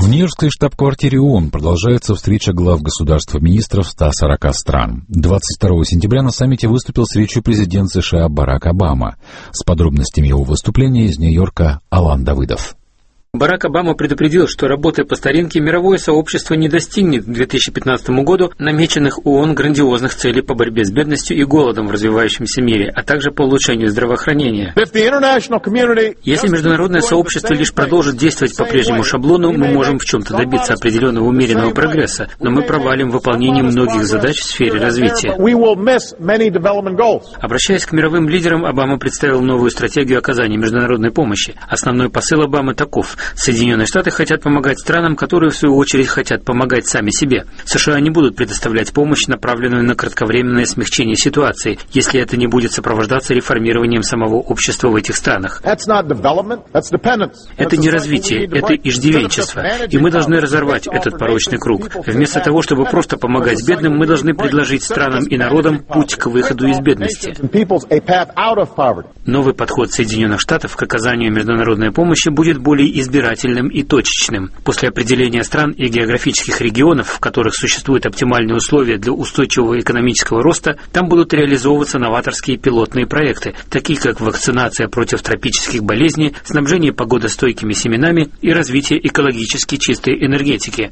В Нью-Йоркской штаб-квартире ООН продолжается встреча глав государств и министров 140 стран. 22 сентября на саммите выступил с речью президент США Барак Обама. С подробностями его выступления из Нью-Йорка Алан Давыдов. Барак Обама предупредил, что, работая по старинке, мировое сообщество не достигнет к 2015 году намеченных ООН грандиозных целей по борьбе с бедностью и голодом в развивающемся мире, а также по улучшению здравоохранения. Если международное сообщество лишь продолжит действовать по прежнему шаблону, мы можем в чем-то добиться определенного умеренного прогресса, но мы провалим выполнение многих задач в сфере развития. Обращаясь к мировым лидерам, Обама представил новую стратегию оказания международной помощи. Основной посыл Обамы таков: Соединенные Штаты хотят помогать странам, которые, в свою очередь, хотят помогать сами себе. США не будут предоставлять помощь, направленную на кратковременное смягчение ситуации, если это не будет сопровождаться реформированием самого общества в этих странах. Это не развитие, это иждивенчество. И мы должны разорвать этот порочный круг. Вместо того, чтобы просто помогать бедным, мы должны предложить странам и народам путь к выходу из бедности. Новый подход Соединенных Штатов к оказанию международной помощи будет более избирательным и точечным. После определения стран и географических регионов, в которых существуют оптимальные условия для устойчивого экономического роста, там будут реализовываться новаторские пилотные проекты, такие как вакцинация против тропических болезней, снабжение погодостойкими семенами и развитие экологически чистой энергетики.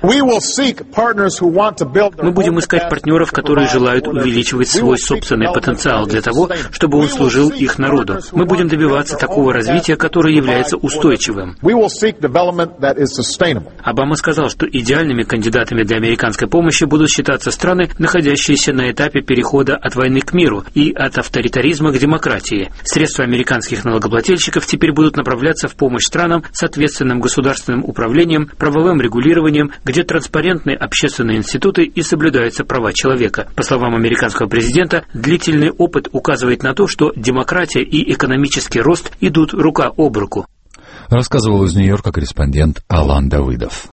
Мы будем искать партнеров, которые желают увеличивать свой собственный потенциал для того, чтобы он служил их народу. Мы будем добиваться такого развития, которое является устойчивым. Обама сказал, что идеальными кандидатами для американской помощи будут считаться страны, находящиеся на этапе перехода от войны к миру и от авторитаризма к демократии. Средства американских налогоплательщиков теперь будут направляться в помощь странам с ответственным государственным управлением, правовым регулированием, где транспарентны общественные институты и соблюдаются права человека. По словам американского президента, длительный опыт указывает на то, что демократия и экономический рост идут рука об руку. Рассказывал из Нью-Йорка корреспондент Алан Давыдов.